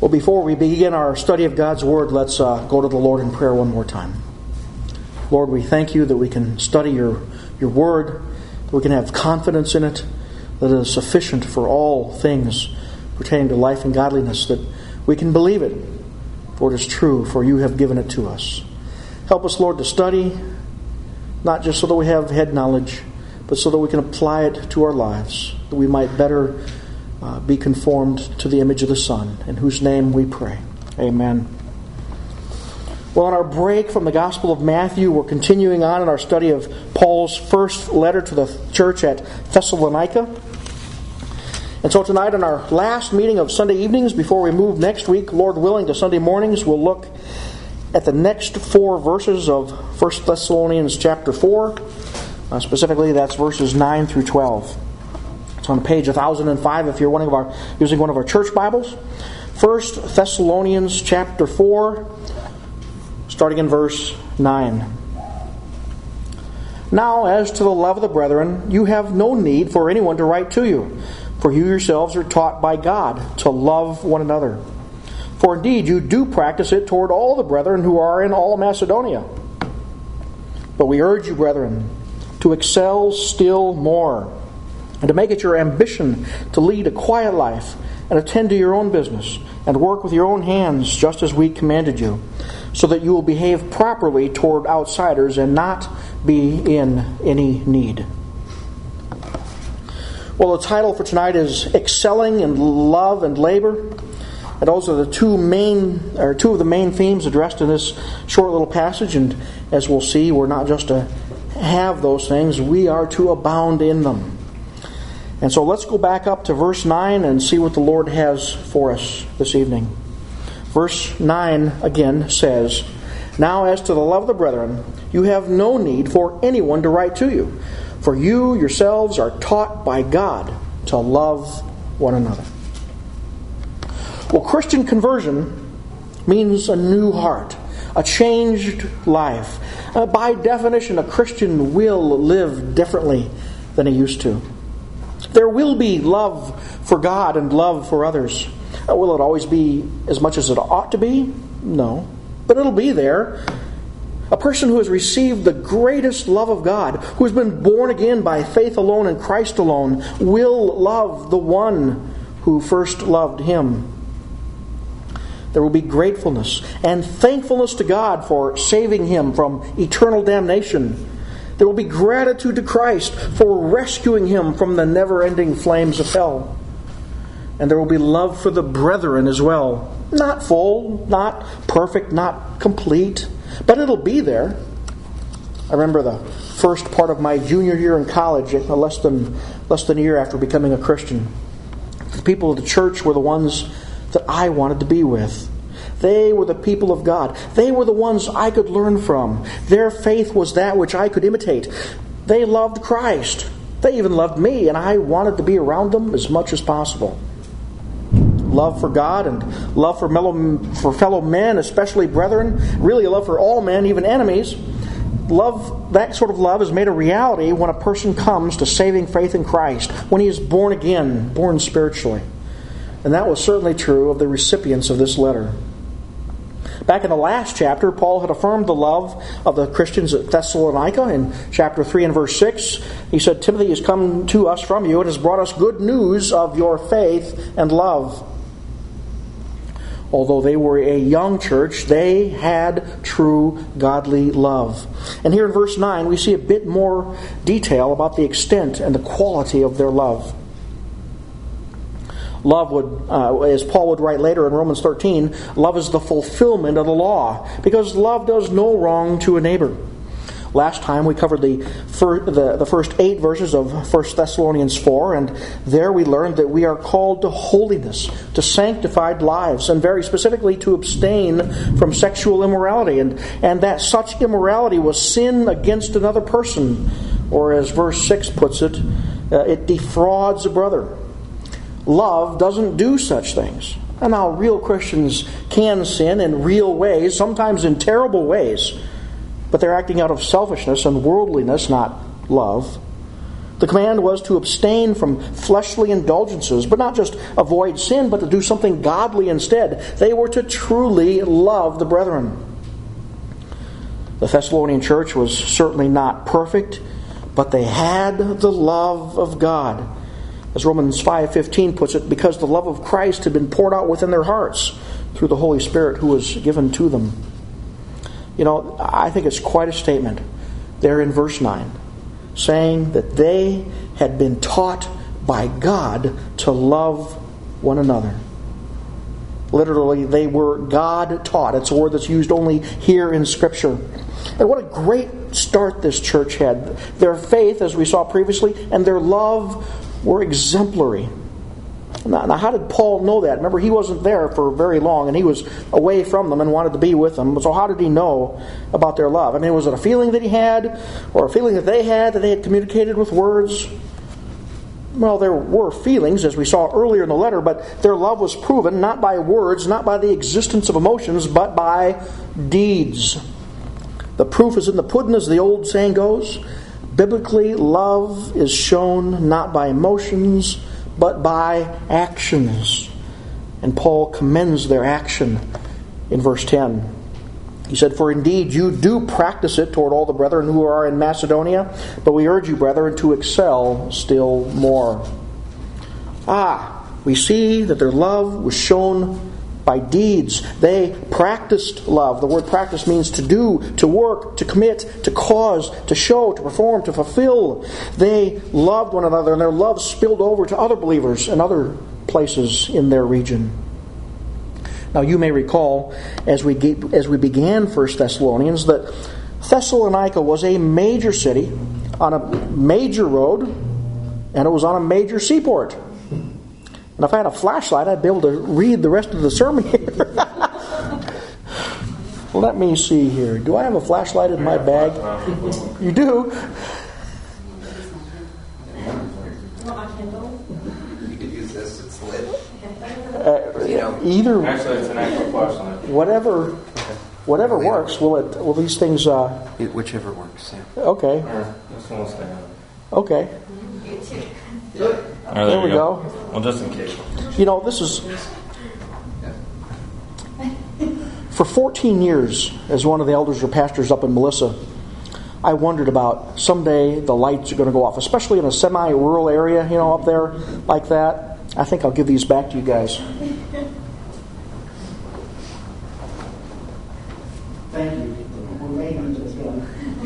Well, before we begin our study of God's Word, let's go to the Lord in prayer one more time. Lord, we thank you that we can study your Word, that we can have confidence in it, that it is sufficient for all things pertaining to life and godliness, that we can believe it, for it is true, for you have given it to us. Help us, Lord, to study, not just so that we have head knowledge, but so that we can apply it to our lives, that we might better be conformed to the image of the Son, in whose name we pray. Amen. Well, on our break from the Gospel of Matthew, we're continuing on in our study of Paul's first letter to the church at Thessalonica. And so tonight, in our last meeting of Sunday evenings, before we move next week, Lord willing, to Sunday mornings, we'll look at the next 4 verses of 1 Thessalonians chapter 4. Specifically, that's verses 9 through 12. It's on page 1005 if you're using one of our church Bibles. 1 Thessalonians chapter 4, starting in verse 9. Now, as to the love of the brethren, you have no need for anyone to write to you, for you yourselves are taught by God to love one another. For indeed you do practice it toward all the brethren who are in all Macedonia. But we urge you, brethren, to excel still more, and to make it your ambition to lead a quiet life, and attend to your own business, and work with your own hands, just as we commanded you, so that you will behave properly toward outsiders and not be in any need. Well, the title for tonight is Excelling in Love and Labor. And those are two of the main themes addressed in this short little passage. And as we'll see, we're not just to have those things, we are to abound in them. And so let's go back up to verse 9 and see what the Lord has for us this evening. Verse 9 again says, Now as to the love of the brethren, you have no need for anyone to write to you, for you yourselves are taught by God to love one another. Well, Christian conversion means a new heart, a changed life. By definition, a Christian will live differently than he used to. There will be love for God and love for others. Will it always be as much as it ought to be? No. But it'll be there. A person who has received the greatest love of God, who has been born again by faith alone in Christ alone, will love the one who first loved him. There will be gratefulness and thankfulness to God for saving him from eternal damnation. There will be gratitude to Christ for rescuing him from the never-ending flames of hell. And there will be love for the brethren as well. Not full, not perfect, not complete, but it'll be there. I remember the first part of my junior year in college, less than a year after becoming a Christian. The people of the church were the ones that I wanted to be with. They were the people of God. They were the ones I could learn from. Their faith was that which I could imitate. They loved Christ. They even loved me, and I wanted to be around them as much as possible. Love for God and love for fellow men, especially brethren. Really, a love for all men, even enemies. That sort of love is made a reality when a person comes to saving faith in Christ, when he is born again, born spiritually. And that was certainly true of the recipients of this letter. Back in the last chapter, Paul had affirmed the love of the Christians at Thessalonica. In chapter 3 and verse 6, he said, Timothy has come to us from you and has brought us good news of your faith and love. Although they were a young church, they had true godly love. And here in verse 9, we see a bit more detail about the extent and the quality of their love. Love would, as Paul would write later in Romans 13, love is the fulfillment of the law, because love does no wrong to a neighbor. Last time we covered the first 8 verses of 1 Thessalonians 4, and there we learned that we are called to holiness, to sanctified lives, and very specifically to abstain from sexual immorality, and that such immorality was sin against another person, or as verse 6 puts it, it defrauds a brother. Love doesn't do such things. And now real Christians can sin in real ways, sometimes in terrible ways, but they're acting out of selfishness and worldliness, not love. The command was to abstain from fleshly indulgences, but not just avoid sin, but to do something godly instead. They were to truly love the brethren. The Thessalonian church was certainly not perfect, but they had the love of God. As Romans 5:15 puts it, because the love of Christ had been poured out within their hearts through the Holy Spirit who was given to them. I think it's quite a statement there in verse 9, saying that they had been taught by God to love one another. Literally, they were God-taught. It's a word that's used only here in Scripture. And what a great start this church had. Their faith, as we saw previously, and their love were exemplary. Now, how did Paul know that? Remember, he wasn't there for very long, and he was away from them and wanted to be with them. So how did he know about their love? I mean, was it a feeling that he had, or a feeling that they had communicated with words? Well, there were feelings, as we saw earlier in the letter, but their love was proven not by words, not by the existence of emotions, but by deeds. The proof is in the pudding, as the old saying goes. Biblically, love is shown not by emotions, but by actions. And Paul commends their action in verse 10. He said, "For indeed you do practice it toward all the brethren who are in Macedonia, but we urge you, brethren, to excel still more." We see that their love was shown by deeds. They practiced love. The word practice means to do, to work, to commit, to cause, to show, to perform, to fulfill. They loved one another, and their love spilled over to other believers and other places in their region. Now, you may recall, as we began 1 Thessalonians, that Thessalonica was a major city on a major road, and it was on a major seaport. And if I had a flashlight, I'd be able to read the rest of the sermon here. Let me see here. Do I have a flashlight in my bag? You do? You could use this. It's lit. Either. Actually, it's an actual flashlight. Whatever works. Will these things? Whichever works. Yeah. Okay. This one will stay on. Okay. There we go. Well, just in case. This is... For 14 years, as one of the elders or pastors up in Melissa, I wondered about someday the lights are going to go off, especially in a semi-rural area, up there like that. I think I'll give these back to you guys. Thank you. We may use this again.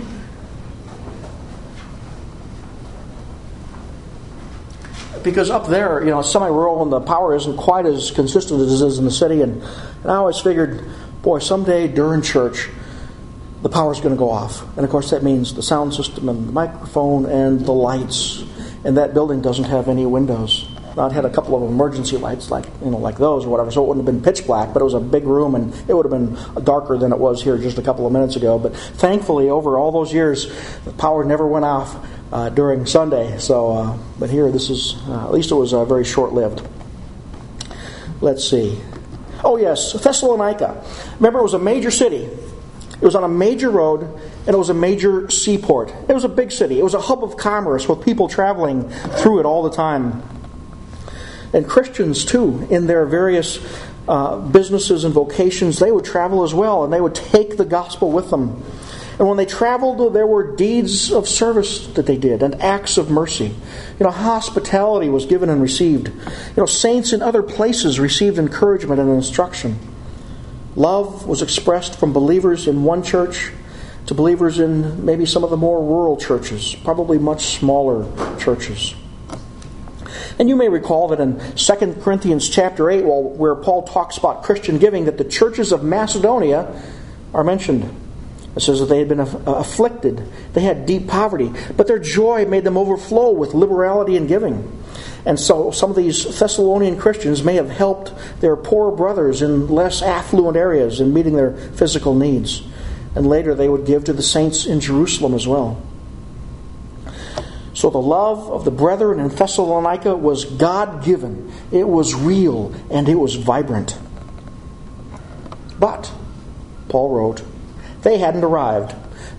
Because up there, it's semi-rural and the power isn't quite as consistent as it is in the city. And I always figured, boy, someday during church, the power's going to go off. And of course that means the sound system and the microphone and the lights. And that building doesn't have any windows. Now, it had a couple of emergency lights like those or whatever, so it wouldn't have been pitch black, but it was a big room and it would have been darker than it was here just a couple of minutes ago. But thankfully, over all those years, the power never went off during Sunday. So, but here, this is at least it was very short-lived. Let's see. Oh yes, Thessalonica. Remember, it was a major city. It was on a major road, and it was a major seaport. It was a big city. It was a hub of commerce with people traveling through it all the time. And Christians, too, in their various businesses and vocations, they would travel as well, and they would take the gospel with them. And when they traveled, there were deeds of service that they did, and acts of mercy. Hospitality was given and received. Saints in other places received encouragement and instruction. Love was expressed from believers in one church to believers in maybe some of the more rural churches, probably much smaller churches. And you may recall that in 2 Corinthians chapter 8, where Paul talks about Christian giving, that the churches of Macedonia are mentioned. It says that they had been afflicted. They had deep poverty. But their joy made them overflow with liberality in giving. And so some of these Thessalonian Christians may have helped their poorer brothers in less affluent areas in meeting their physical needs. And later they would give to the saints in Jerusalem as well. So the love of the brethren in Thessalonica was God-given. It was real and it was vibrant. But, Paul wrote, they hadn't arrived.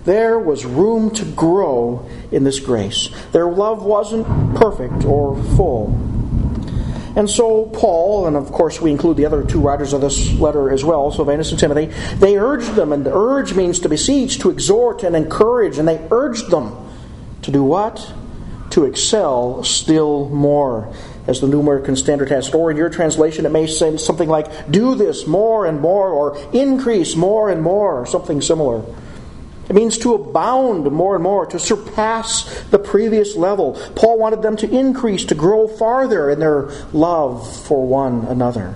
There was room to grow in this grace. Their love wasn't perfect or full. And so Paul, and of course we include the other two writers of this letter as well, Silvanus and Timothy, they urged them, and urge means to beseech, to exhort, and encourage, and they urged them to do what? To excel still more. As the New American Standard has it, or in your translation it may say something like, do this more and more, or increase more and more, or something similar. It means to abound more and more, to surpass the previous level. Paul wanted them to increase, to grow farther in their love for one another.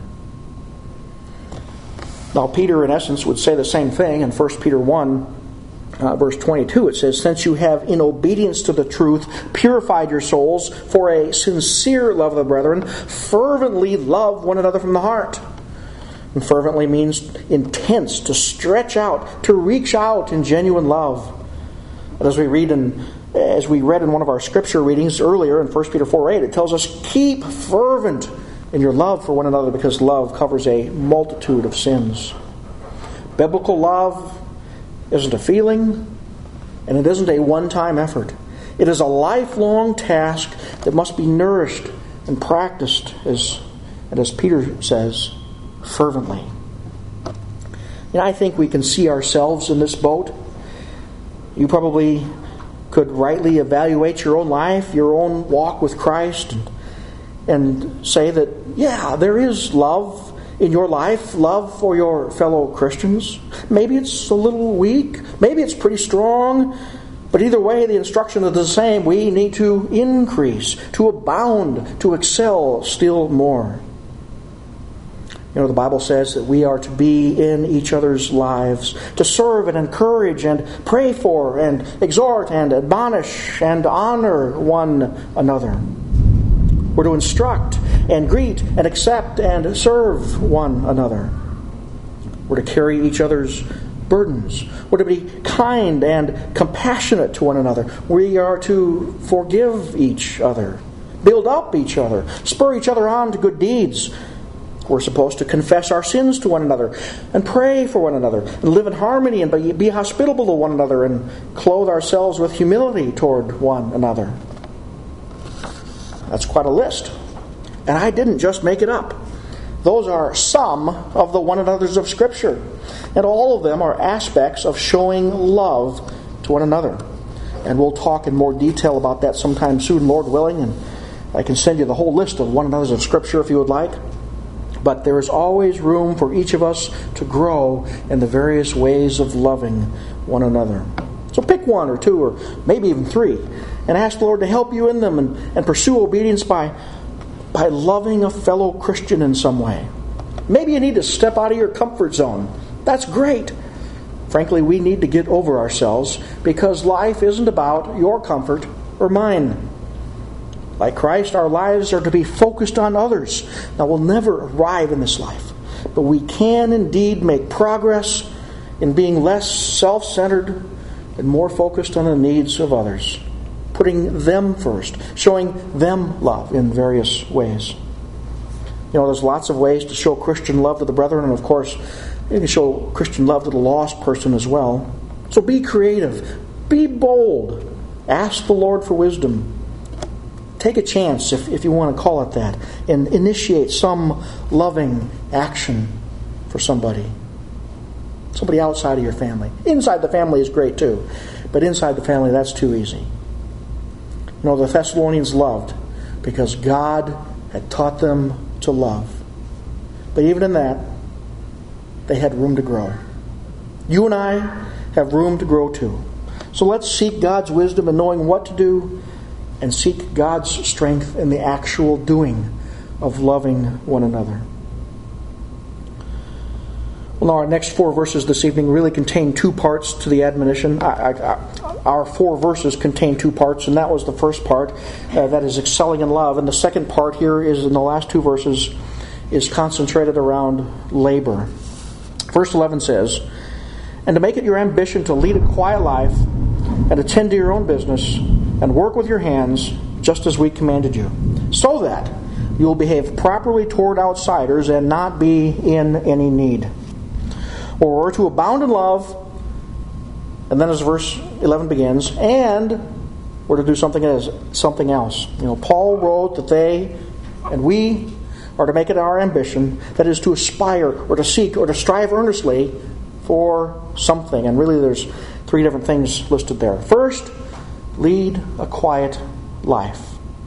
Now, Peter, in essence, would say the same thing in 1 Peter 1, verse 22. It says, since you have, in obedience to the truth, purified your souls for a sincere love of the brethren, fervently love one another from the heart. And fervently means intense, to stretch out, to reach out in genuine love. And as we read in one of our scripture readings earlier in 1 Peter 4:8, it tells us, keep fervent in your love for one another, because love covers a multitude of sins. Biblical love isn't a feeling, and it isn't a one-time effort. It is a lifelong task that must be nourished and practiced, as Peter says, fervently. And I think we can see ourselves in this boat. You probably could rightly evaluate your own life, your own walk with Christ, and say that, yeah, there is love in your life, love for your fellow Christians. Maybe it's a little weak, maybe it's pretty strong, but either way, the instruction is the same. We need to increase, to abound, to excel still more. You know, the Bible says that we are to be in each other's lives, to serve and encourage and pray for and exhort and admonish and honor one another. We're to instruct and greet and accept and serve one another. We're to carry each other's burdens. We're to be kind and compassionate to one another. We are to forgive each other, build up each other, spur each other on to good deeds. We're supposed to confess our sins to one another and pray for one another and live in harmony and be hospitable to one another and clothe ourselves with humility toward one another. That's quite a list. And I didn't just make it up. Those are some of the one another's of Scripture. And all of them are aspects of showing love to one another. And we'll talk in more detail about that sometime soon, Lord willing. And I can send you the whole list of one another's of Scripture if you would like. But there is always room for each of us to grow in the various ways of loving one another. So pick one or two or maybe even three and ask the Lord to help you in them and pursue obedience by loving a fellow Christian in some way. Maybe you need to step out of your comfort zone. That's great. Frankly, we need to get over ourselves because life isn't about your comfort or mine. Like Christ, our lives are to be focused on others. Now, we'll never arrive in this life, but we can indeed make progress in being less self-centered and more focused on the needs of others, putting them first, showing them love in various ways. You know, there's lots of ways to show Christian love to the brethren, and of course, you can show Christian love to the lost person as well. So be creative, be bold, ask the Lord for wisdom. Take a chance, if you want to call it that, and initiate some loving action for somebody. Somebody outside of your family. Inside the family is great too, but inside the family, that's too easy. You know, the Thessalonians loved because God had taught them to love. But even in that, they had room to grow. You and I have room to grow too. So let's seek God's wisdom in knowing what to do and seek God's strength in the actual doing of loving one another. Well, now our next 4 verses this evening really contain 2 parts to the admonition. Our 4 verses contain 2 parts, and that was the first part, that is excelling in love. And the second part here is in the last 2 verses, is concentrated around labor. Verse 11 says, "And to make it your ambition to lead a quiet life and attend to your own business and work with your hands, just as we commanded you, so that you will behave properly toward outsiders and not be in any need. Or to abound in love, And then as verse 11 begins, and we're to do something else. Paul wrote that they and we are to make it our ambition, that is to aspire or to seek or to strive earnestly for something. And really there's 3 different things listed there. First, lead a quiet life.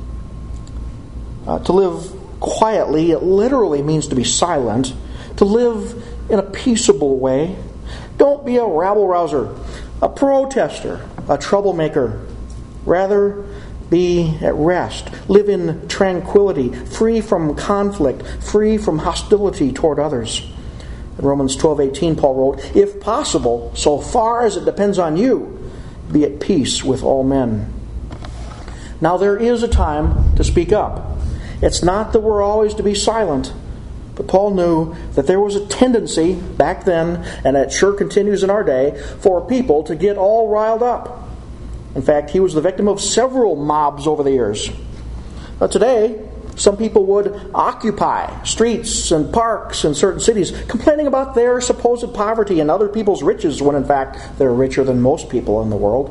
To live quietly, it literally means to be silent, to live in a peaceable way. Don't be a rabble-rouser, a protester, a troublemaker. Rather, be at rest. Live in tranquility, free from conflict, free from hostility toward others. In Romans 12:18, Paul wrote, "If possible, so far as it depends on you, be at peace with all men." Now there is a time to speak up. It's not that we're always to be silent, but Paul knew that there was a tendency back then, and it sure continues in our day, for people to get all riled up. In fact, he was the victim of several mobs over the years. But today, some people would occupy streets and parks in certain cities, complaining about their supposed poverty and other people's riches, when in fact they're richer than most people in the world.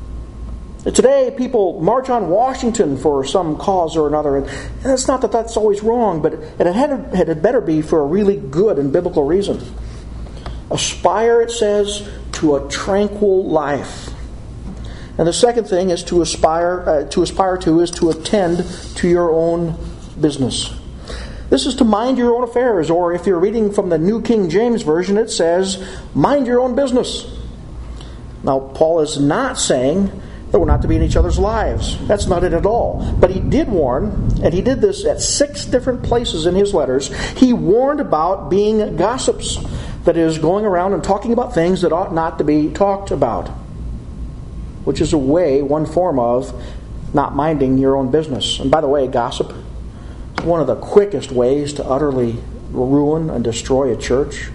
Today, people march on Washington for some cause or another, and it's not that that's always wrong, but it had better be for a really good and biblical reason. Aspire, it says, to a tranquil life. And the second thing is to aspire to is to attend to your own business. This is to mind your own affairs, or if you're reading from the New King James Version, it says, mind your own business. Now, Paul is not saying that we're not to be in each other's lives. That's not it at all. But he did warn, and he did this at 6 different places in his letters. He warned about being gossips, that is, going around and talking about things that ought not to be talked about, which is one form of not minding your own business. And by the way, gossip is one of the quickest ways to utterly ruin and destroy a church.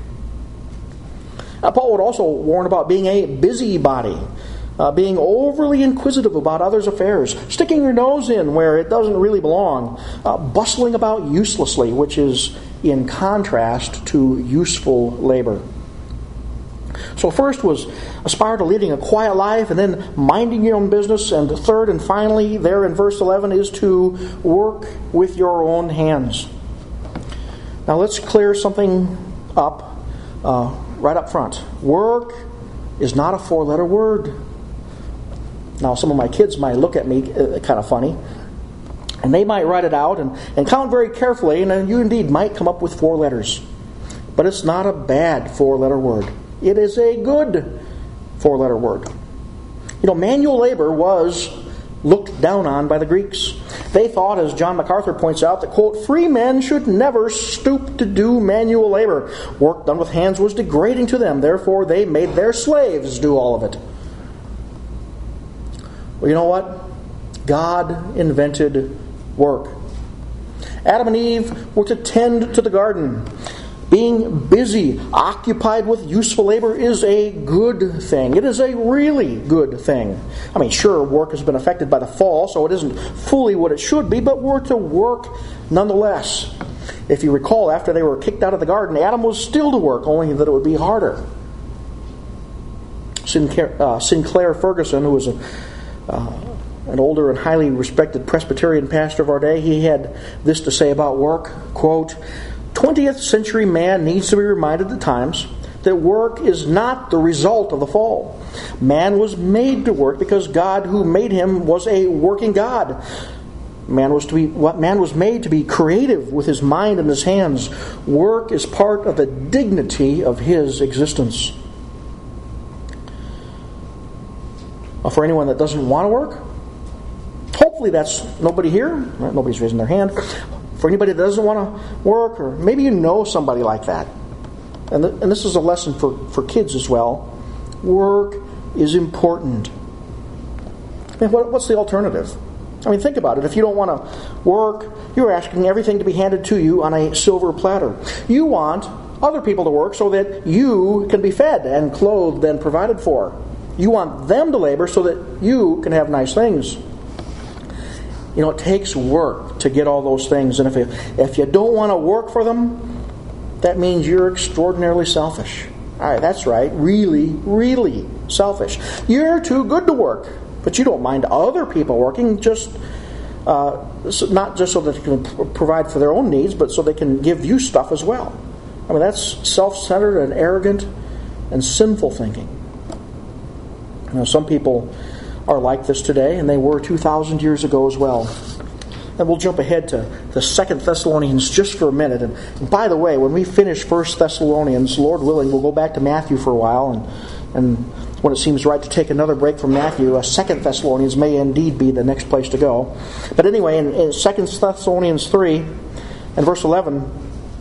Now, Paul would also warn about being a busybody, being overly inquisitive about others' affairs, sticking your nose in where it doesn't really belong, bustling about uselessly, which is in contrast to useful labor. So first was aspire to leading a quiet life, and then minding your own business, and third and finally there in verse 11 is to work with your own hands. Now let's clear something up right up front. Work is not a 4-letter word. Now some of my kids might look at me kind of funny, and they might write it out and count very carefully, and then you indeed might come up with 4 letters. But it's not a bad 4-letter word. It is a good 4-letter word. Manual labor was looked down on by the Greeks. They thought, as John MacArthur points out, that, quote, free men should never stoop to do manual labor. Work done with hands was degrading to them. Therefore, they made their slaves do all of it. Well, you know what? God invented work. Adam and Eve were to tend to the garden. Being busy, occupied with useful labor is a good thing. It is a really good thing. I mean, sure, work has been affected by the fall, so it isn't fully what it should be, but we're to work nonetheless. If you recall, after they were kicked out of the garden, Adam was still to work, only that it would be harder. Sinclair Ferguson, who was an older and highly respected Presbyterian pastor of our day, he had this to say about work, quote, 20th century man needs to be reminded at times that work is not the result of the fall. Man was made to work because God who made him was a working God. Man was made to be creative with his mind and his hands. Work is part of the dignity of his existence. For anyone that doesn't want to work, hopefully that's nobody here. Nobody's raising their hand. For anybody that doesn't want to work, or maybe you know somebody like that. And this is a lesson for kids as well. Work is important. I mean, what's the alternative? I mean, think about it. If you don't want to work, you're asking everything to be handed to you on a silver platter. You want other people to work so that you can be fed and clothed and provided for. You want them to labor so that you can have nice things. It takes work to get all those things. And if you don't want to work for them, that means you're extraordinarily selfish. All right, that's right. Really, really selfish. You're too good to work, but you don't mind other people working, just not just so that they can provide for their own needs, but so they can give you stuff as well. I mean, that's self-centered and arrogant and sinful thinking. You know, some people are like this today, and they were 2,000 years ago as well. And we'll jump ahead to the 2 Thessalonians just for a minute. And by the way, when we finish 1 Thessalonians, Lord willing, we'll go back to Matthew for a while. And when it seems right to take another break from Matthew, 2 Thessalonians may indeed be the next place to go. But anyway, in 2 Thessalonians 3 and verse 11,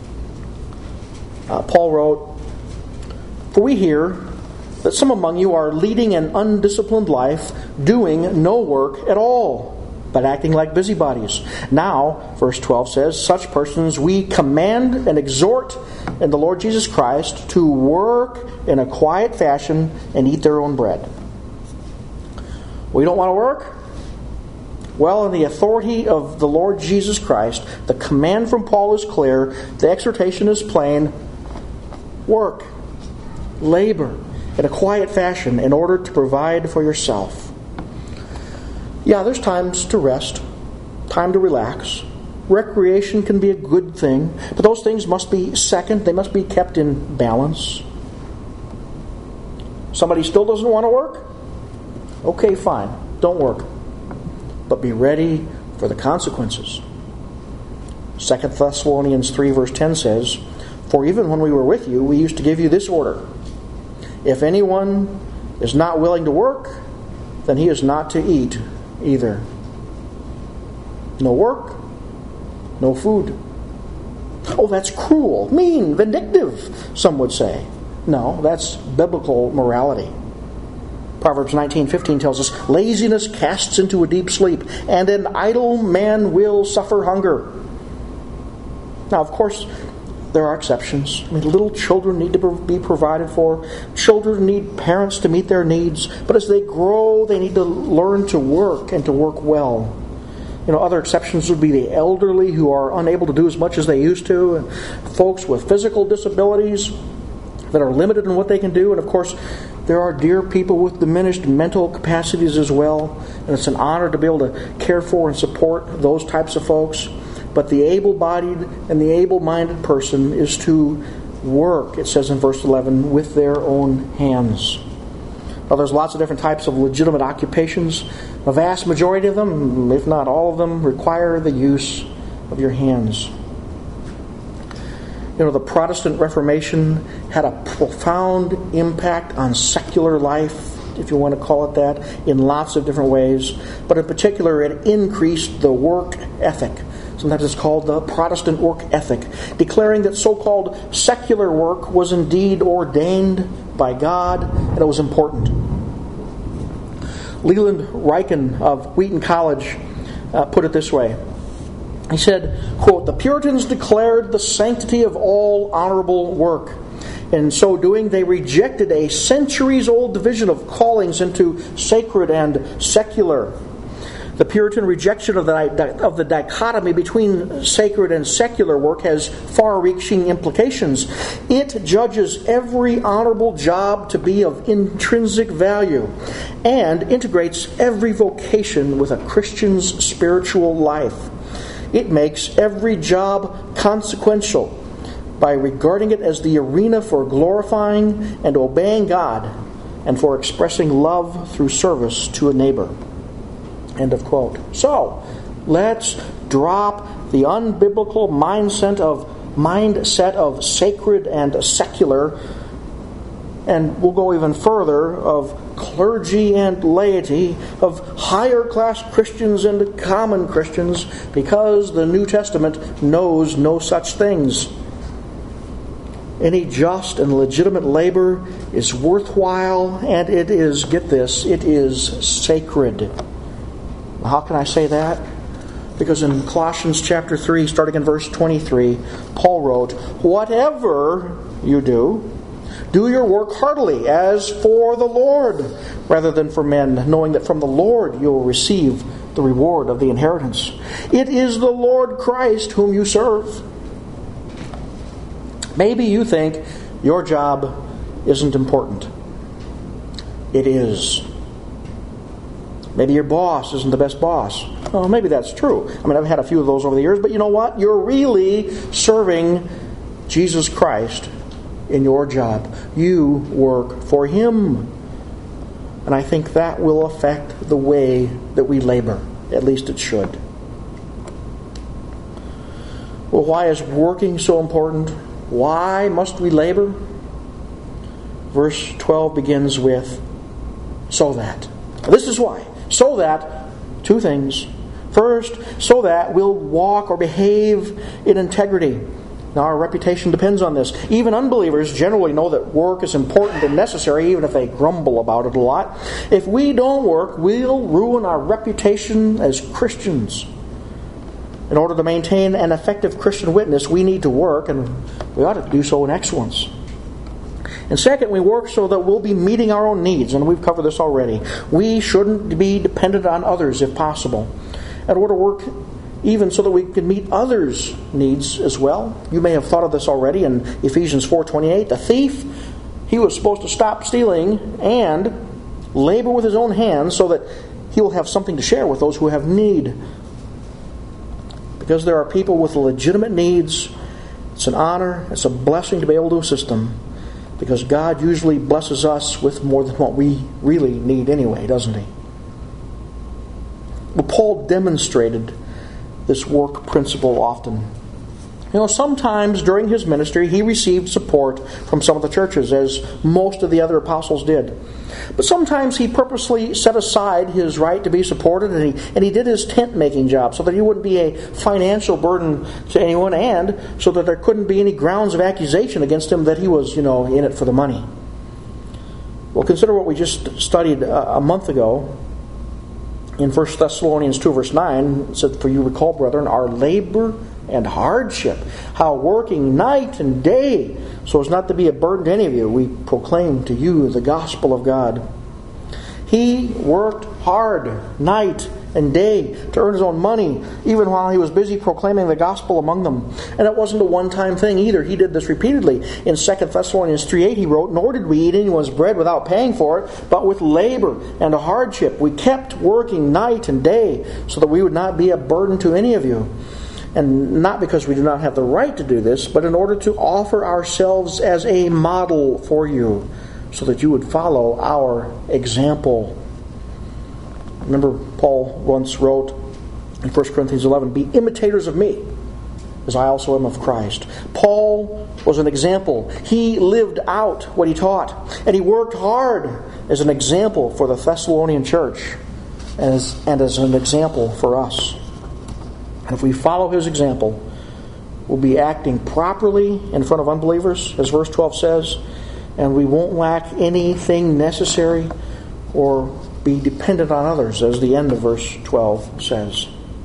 Paul wrote, "For we hear that some among you are leading an undisciplined life, doing no work at all, but acting like busybodies. Now," verse 12 says, "such persons we command and exhort in the Lord Jesus Christ to work in a quiet fashion and eat their own bread." We don't want to work? Well, in the authority of the Lord Jesus Christ, the command from Paul is clear. The exhortation is plain. Work. Labor in a quiet fashion in order to provide for yourself. Yeah, there's times to rest, time to relax. Recreation can be a good thing, but those things must be second. They must be kept in balance. Somebody still doesn't want to work? Okay, fine. Don't work. But be ready for the consequences. 2 Thessalonians 3 verse 10 says, "For even when we were with you, we used to give you this order. If anyone is not willing to work, then he is not to eat either." No work, no food. Oh, that's cruel, mean, vindictive, some would say. No, that's biblical morality. Proverbs 19:15 tells us, "Laziness casts into a deep sleep, and an idle man will suffer hunger." Now, of course, there are exceptions. I mean, little children need to be provided for. Children need parents to meet their needs. But as they grow, they need to learn to work and to work well. You know, other exceptions would be the elderly who are unable to do as much as they used to, and folks with physical disabilities that are limited in what they can do. And of course, there are dear people with diminished mental capacities as well. And it's an honor to be able to care for and support those types of folks. But the able-bodied and the able-minded person is to work, it says in verse 11, with their own hands. Well, there's lots of different types of legitimate occupations. A vast majority of them, if not all of them, require the use of your hands. You know, the Protestant Reformation had a profound impact on secular life, if you want to call it that, in lots of different ways. But in particular, it increased the work ethic. Sometimes it's called the Protestant work ethic, declaring that so-called secular work was indeed ordained by God and it was important. Leland Ryken of Wheaton College put it this way. He said, quote, "The Puritans declared the sanctity of all honorable work. In so doing, they rejected a centuries-old division of callings into sacred and secular. The Puritan rejection of the dichotomy between sacred and secular work has far-reaching implications. It judges every honorable job to be of intrinsic value and integrates every vocation with a Christian's spiritual life. It makes every job consequential by regarding it as the arena for glorifying and obeying God and for expressing love through service to a neighbor." End of quote. So, let's drop the unbiblical mindset of sacred and secular, and we'll go even further, of clergy and laity, of higher class Christians and common Christians, because the New Testament knows no such things. Any just and legitimate labor is worthwhile, and it is, get this, it is sacred. How can I say that? Because in Colossians chapter 3, starting in verse 23, Paul wrote, "Whatever you do, do your work heartily, as for the Lord, rather than for men, knowing that from the Lord you will receive the reward of the inheritance. It is the Lord Christ whom you serve." Maybe you think your job isn't important. It is. Maybe your boss isn't the best boss. Well, maybe that's true. I mean, I've had a few of those over the years, but you know what? You're really serving Jesus Christ in your job. You work for Him. And I think that will affect the way that we labor. At least it should. Well, why is working so important? Why must we labor? Verse 12 begins with, so that. This is why. So that, two things. First, so that we'll walk or behave in integrity. Now, our reputation depends on this. Even unbelievers generally know that work is important and necessary, even if they grumble about it a lot. If we don't work, we'll ruin our reputation as Christians. In order to maintain an effective Christian witness, we need to work, and we ought to do so in excellence. And second, we work so that we'll be meeting our own needs, and we've covered this already. We shouldn't be dependent on others if possible. In order to work even so that we can meet others' needs as well. You may have thought of this already in Ephesians 4:28. The thief, he was supposed to stop stealing and labor with his own hands so that he will have something to share with those who have need. Because there are people with legitimate needs, it's an honor, it's a blessing to be able to assist them. Because God usually blesses us with more than what we really need anyway, doesn't He? Well, Paul demonstrated this work principle often. You know, sometimes during his ministry he received support from some of the churches, as most of the other apostles did. But sometimes he purposely set aside his right to be supported, and he did his tent-making job so that he wouldn't be a financial burden to anyone, and so that there couldn't be any grounds of accusation against him that he was, in it for the money. Well, consider what we just studied a month ago. In 1 Thessalonians 2 verse 9, it said, "For you recall, brethren, our labor and hardship, how working night and day, so as not to be a burden to any of you, we proclaim to you the gospel of God." He worked hard night and day to earn his own money, even while he was busy proclaiming the gospel among them. And it wasn't a one-time thing either. He did this repeatedly. In 2 Thessalonians 3:8 he wrote, "Nor did we eat anyone's bread without paying for it, but with labor and a hardship. We kept working night and day so that we would not be a burden to any of you." And not because we do not have the right to do this, but in order to offer ourselves as a model for you, so that you would follow our example. Remember, Paul once wrote in 1 Corinthians 11, "Be imitators of me, as I also am of Christ." Paul was an example. He lived out what he taught, and he worked hard as an example for the Thessalonian church, and as an example for us. And if we follow his example, we'll be acting properly in front of unbelievers, as verse 12 says, and we won't lack anything necessary or be dependent on others, as the end of verse 12 says.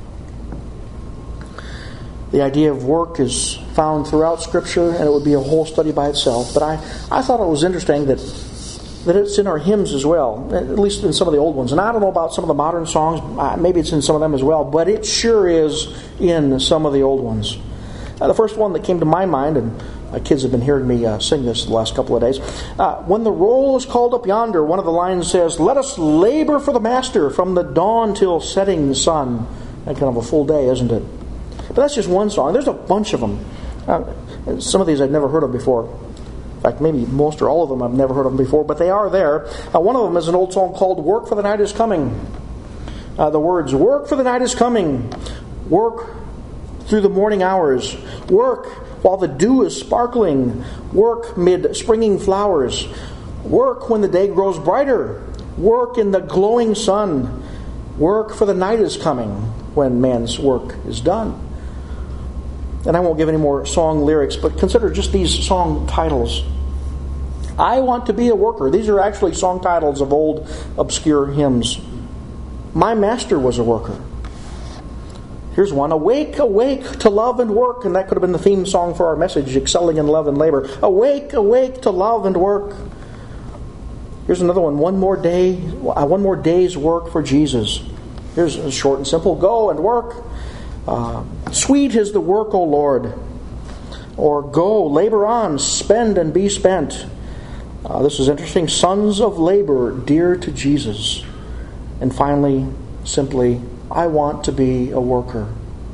The idea of work is found throughout Scripture, and it would be a whole study by itself. But I thought it was interesting that it's in our hymns as well, at least in some of the old ones. And I don't know about some of the modern songs, maybe it's in some of them as well, but it sure is in some of the old ones. The first one that came to my mind, and my kids have been hearing me sing this the last couple of days. "When the roll is called up yonder," one of the lines says, "Let us labor for the Master from the dawn till setting sun." That's kind of a full day, isn't it? But that's just one song. There's a bunch of them. Some of these I've never heard of before. In fact, maybe most or all of them I've never heard of them before, but they are there. One of them is an old song called "Work for the Night is Coming." The words, "Work for the night is coming. Work through the morning hours. Work while the dew is sparkling. Work mid springing flowers. Work when the day grows brighter. Work in the glowing sun. Work for the night is coming when man's work is done." And I won't give any more song lyrics, but consider just these song titles. "I Want to Be a Worker." These are actually song titles of old obscure hymns. "My Master Was a Worker." Here's one, "Awake, awake to love and work." And that could have been the theme song for our message, "Excelling in Love and Labor." Awake, awake to love and work. Here's another one, one more day's work for Jesus. Here's short and simple, "Go and work. Sweet is the work, O Lord." Or "Go, labor on, spend and be spent." This is interesting. Sons of labor, dear to Jesus. And finally, simply, I want to be a worker.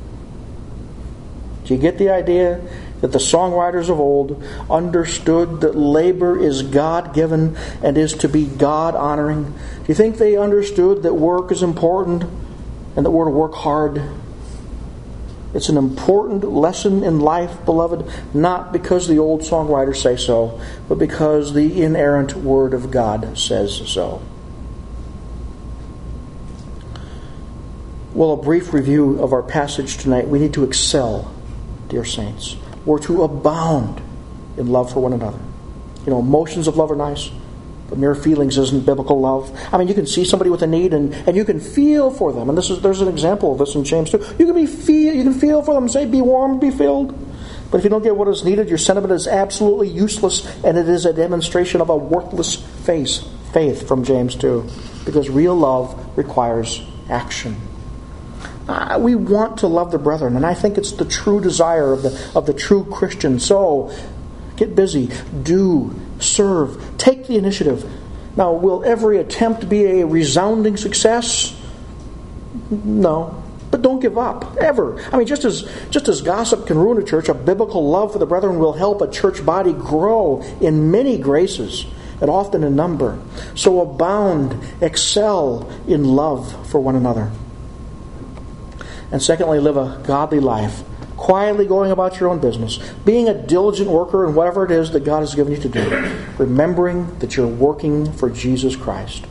Do you get the idea that the songwriters of old understood that labor is God-given and is to be God-honoring? Do you think they understood that work is important and that we're to work hard? It's an important lesson in life, beloved, not because the old songwriters say so, but because the inerrant Word of God says so. Well, a brief review of our passage tonight. We need to excel, dear saints. We're to abound in love for one another. You know, emotions of love are nice, but mere feelings isn't biblical love. I mean, you can see somebody with a need and you can feel for them. And there's an example of this in James 2. You can feel for them and say, be warm, be filled. But if you don't get what is needed, your sentiment is absolutely useless, and it is a demonstration of a worthless faith from James 2. Because real love requires action. We want to love the brethren, and I think it's the true desire of the true Christian. So, get busy, do, serve, take the initiative. Now, will every attempt be a resounding success? No. But don't give up, ever. I mean, just as gossip can ruin a church, a biblical love for the brethren will help a church body grow in many graces, and often in number. So abound, excel in love for one another. And secondly, live a godly life, quietly going about your own business, being a diligent worker in whatever it is that God has given you to do, remembering that you're working for Jesus Christ.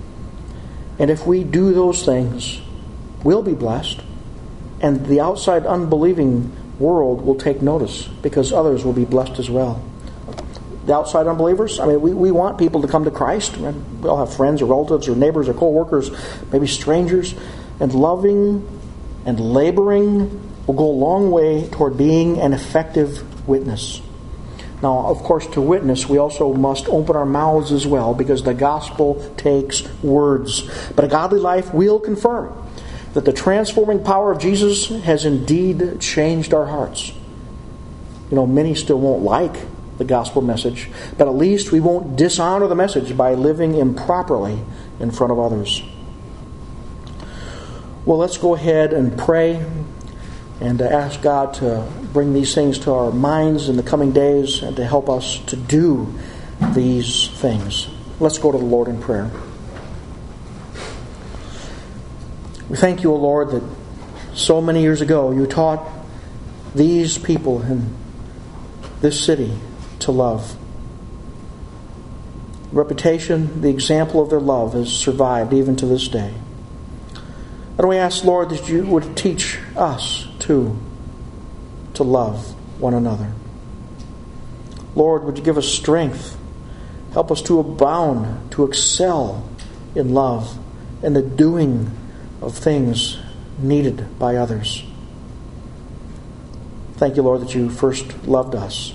And if we do those things, we'll be blessed, and the outside unbelieving world will take notice, because others will be blessed as well. The outside unbelievers, I mean, we want people to come to Christ. We all have friends or relatives or neighbors or co-workers, maybe strangers, and loving and laboring will go a long way toward being an effective witness. Now, of course, to witness, we also must open our mouths as well, because the gospel takes words. But a godly life will confirm that the transforming power of Jesus has indeed changed our hearts. You know, many still won't like the gospel message, but at least we won't dishonor the message by living improperly in front of others. Well, let's go ahead and pray and ask God to bring these things to our minds in the coming days and to help us to do these things. Let's go to the Lord in prayer. We thank you, O Lord, that so many years ago you taught these people in this city to love. Reputation, the example of their love, has survived even to this day. And we ask, Lord, that you would teach us, too, to love one another. Lord, would you give us strength? Help us to abound, to excel in love and the doing of things needed by others. Thank you, Lord, that you first loved us.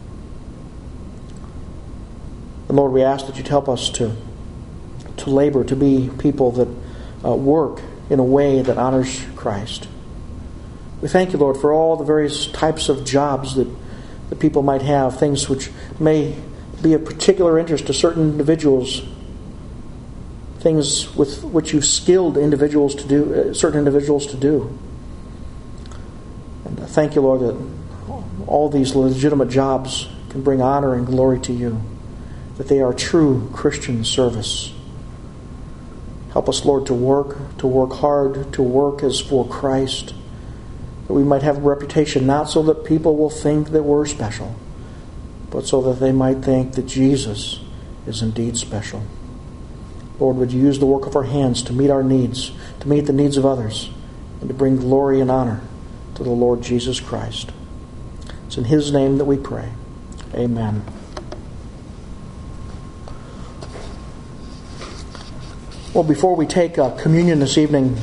And Lord, we ask that you'd help us to labor, to be people that work in a way that honors Christ. We thank you, Lord, for all the various types of jobs that people might have, things which may be of particular interest to certain individuals, things with which you've skilled individuals to do, certain individuals to do. And thank you, Lord, that all these legitimate jobs can bring honor and glory to you, that they are true Christian service. Help us, Lord, to work hard, to work as for Christ, that we might have a reputation, not so that people will think that we're special, but so that they might think that Jesus is indeed special. Lord, would you use the work of our hands to meet our needs, to meet the needs of others, and to bring glory and honor to the Lord Jesus Christ. It's in His name that we pray. Amen. Well, before we take communion this evening,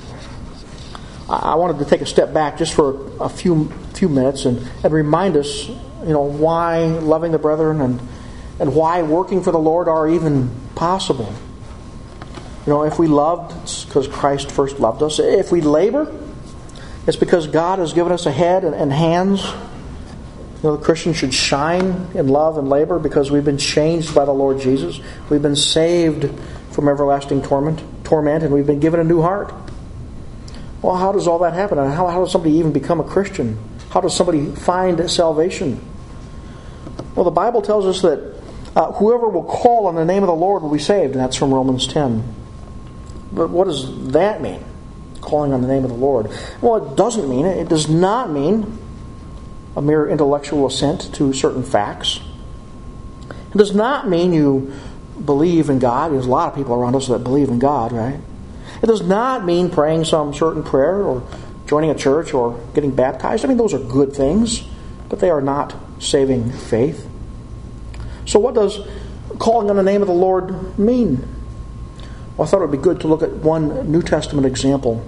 I wanted to take a step back just for a few minutes and remind us, why loving the brethren and why working for the Lord are even possible. If we loved, it's because Christ first loved us. If we labor, it's because God has given us a head and hands. The Christian should shine in love and labor because we've been changed by the Lord Jesus. We've been saved from everlasting torment, and we've been given a new heart. Well, how does all that happen? And how does somebody even become a Christian? How does somebody find salvation? Well, the Bible tells us that whoever will call on the name of the Lord will be saved, and that's from Romans 10. But what does that mean? Calling on the name of the Lord. Well, it does not mean a mere intellectual assent to certain facts. It does not mean you believe in God. There's a lot of people around us that believe in God, right? It does not mean praying some certain prayer or joining a church or getting baptized. Those are good things, but they are not saving faith. So what does calling on the name of the Lord mean? Well, I thought it would be good to look at one New Testament example.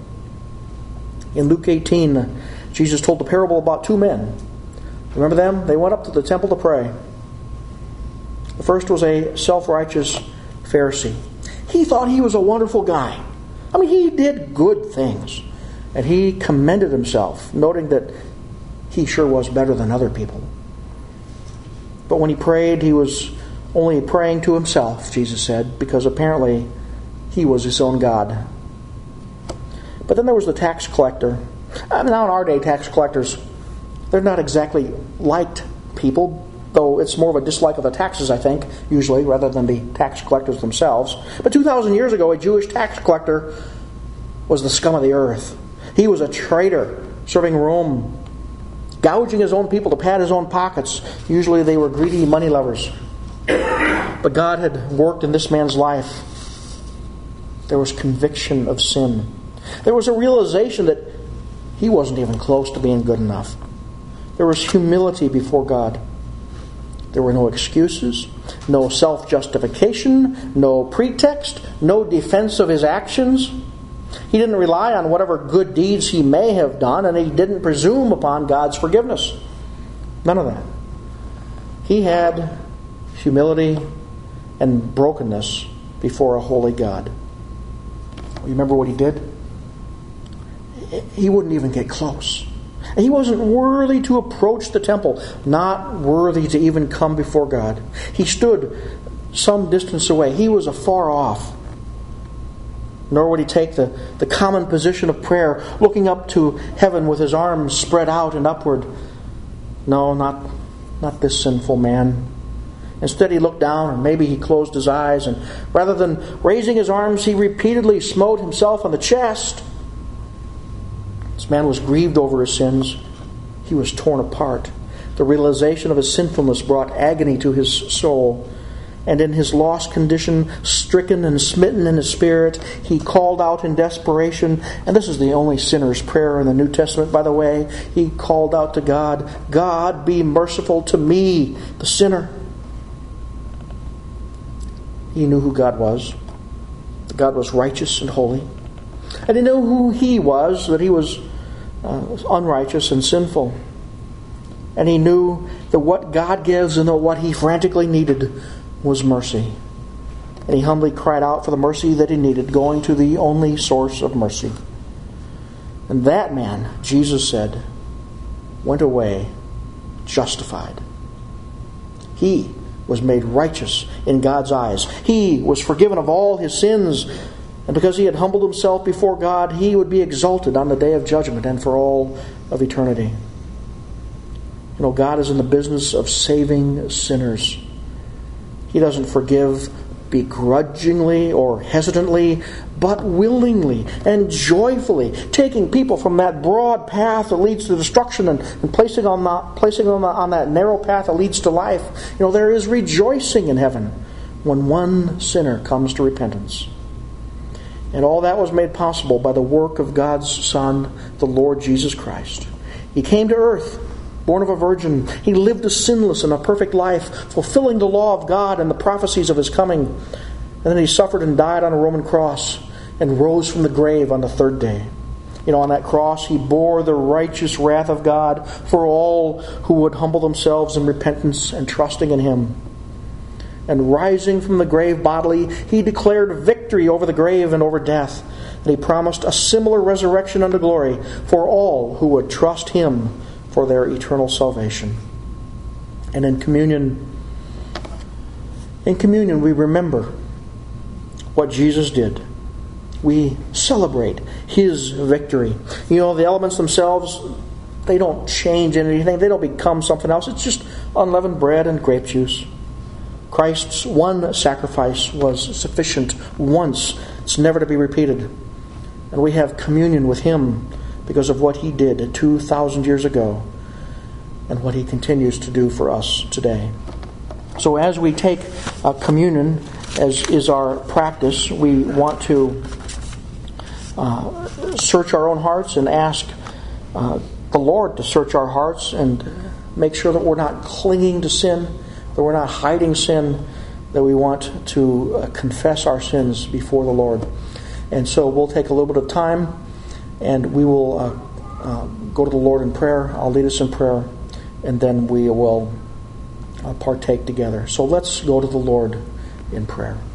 In Luke 18, Jesus told the parable about two men. Remember them? They went up to the temple to pray. The first was a self-righteous Pharisee. He thought he was a wonderful guy. He did good things. And he commended himself, noting that he sure was better than other people. But when he prayed, he was only praying to himself, Jesus said, because apparently he was his own God. But then there was the tax collector. Now in our day, tax collectors, they're not exactly liked people, though it's more of a dislike of the taxes, I think, usually, rather than the tax collectors themselves. But 2,000 years ago, a Jewish tax collector was the scum of the earth. He was a traitor, serving Rome, gouging his own people to pad his own pockets. Usually they were greedy money lovers. But God had worked in this man's life. There was conviction of sin. There was a realization that he wasn't even close to being good enough. There was humility before God. There were no excuses, no self-justification, no pretext, no defense of his actions. He didn't rely on whatever good deeds he may have done, and he didn't presume upon God's forgiveness. None of that. He had humility and brokenness before a holy God. You remember what he did? He wouldn't even get close. He wasn't worthy to approach the temple, not worthy to even come before God. He stood some distance away. He was afar off. Nor would he take the common position of prayer, looking up to heaven with his arms spread out and upward. No, not this sinful man. Instead, he looked down, and maybe he closed his eyes, and rather than raising his arms, he repeatedly smote himself on the chest. This man was grieved over his sins. He was torn apart. The realization of his sinfulness brought agony to his soul. And in his lost condition, stricken and smitten in his spirit, he called out in desperation. And this is the only sinner's prayer in the New Testament, by the way. He called out to God, "God, be merciful to me, the sinner." He knew who God was. God was righteous and holy. And he knew who he was, that he was unrighteous and sinful. And he knew that what God gives and that what he frantically needed was mercy. And he humbly cried out for the mercy that he needed, going to the only source of mercy. And that man, Jesus said, went away justified. He was made righteous in God's eyes. He was forgiven of all his sins. And because he had humbled himself before God, he would be exalted on the day of judgment and for all of eternity. God is in the business of saving sinners. He doesn't forgive begrudgingly or hesitantly, but willingly and joyfully, taking people from that broad path that leads to destruction and placing them on that narrow path that leads to life. There is rejoicing in heaven when one sinner comes to repentance. And all that was made possible by the work of God's Son, the Lord Jesus Christ. He came to earth, born of a virgin. He lived a sinless and a perfect life, fulfilling the law of God and the prophecies of his coming. And then he suffered and died on a Roman cross and rose from the grave on the third day. On that cross, he bore the righteous wrath of God for all who would humble themselves in repentance and trusting in him. And rising from the grave bodily, he declared victory over the grave and over death. And he promised a similar resurrection unto glory for all who would trust him for their eternal salvation. And in communion, we remember what Jesus did. We celebrate His victory. You know, the elements themselves, they don't change anything. They don't become something else. It's just unleavened bread and grape juice. Christ's one sacrifice was sufficient once. It's never to be repeated. And we have communion with Him because of what He did 2,000 years ago and what He continues to do for us today. So as we take communion, as is our practice, we want to search our own hearts and ask the Lord to search our hearts and make sure that we're not clinging to sin, that we're not hiding sin, that we want to confess our sins before the Lord. And so we'll take a little bit of time and we will go to the Lord in prayer. I'll lead us in prayer and then we will partake together. So let's go to the Lord in prayer.